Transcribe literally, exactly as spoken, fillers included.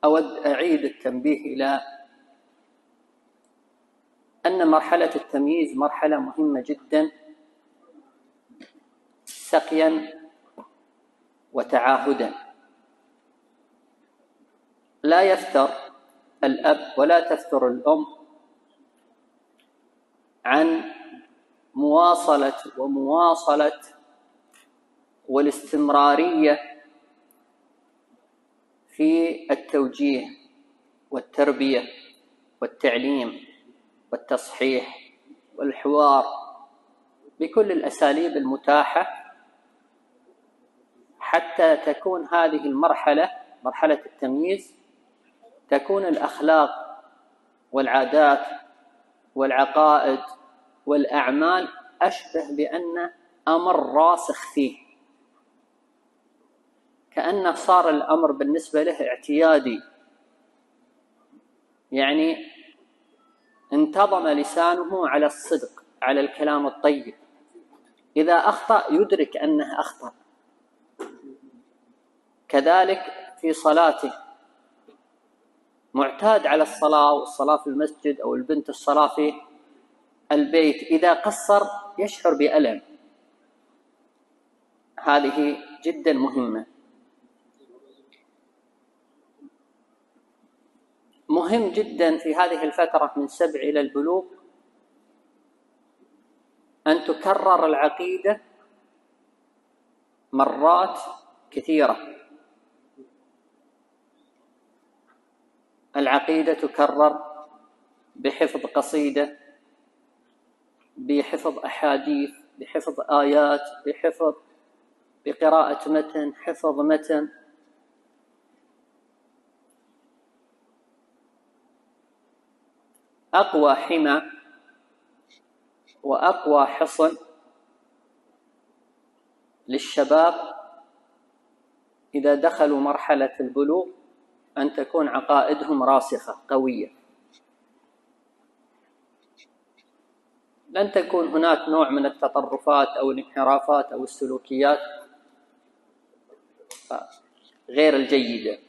أود أعيد التنبيه إلى أن مرحلة التمييز مرحلة مهمة جدا سقيا وتعاهدا. لا يفتر الأب ولا تفتر الأم عن مواصلة ومواصلة والاستمرارية في التوجيه والتربية والتعليم والتصحيح والحوار بكل الأساليب المتاحة حتى تكون هذه المرحلة مرحلة التمييز تكون الأخلاق والعادات والعقائد والأعمال أشبه بأن أمر راسخ فيه، كأنه صار الأمر بالنسبة له اعتيادي، يعني انتظم لسانه على الصدق، على الكلام الطيب، إذا أخطأ يدرك أنه أخطأ. كذلك في صلاته معتاد على الصلاة والصلاة في المسجد أو البنت الصلاة في البيت، إذا قصر يشعر بألم. هذه جدا مهمة. مهم جدا في هذه الفترة من سبع إلى البلوغ أن تكرر العقيدة مرات كثيرة. العقيدة تكرر بحفظ قصيدة، بحفظ أحاديث، بحفظ آيات، بحفظ بقراءة متن، حفظ متن. أقوى حمى وأقوى حصن للشباب إذا دخلوا مرحلة البلوغ أن تكون عقائدهم راسخة قوية. لن تكون هناك نوع من التطرفات أو الانحرافات أو السلوكيات غير الجيدة.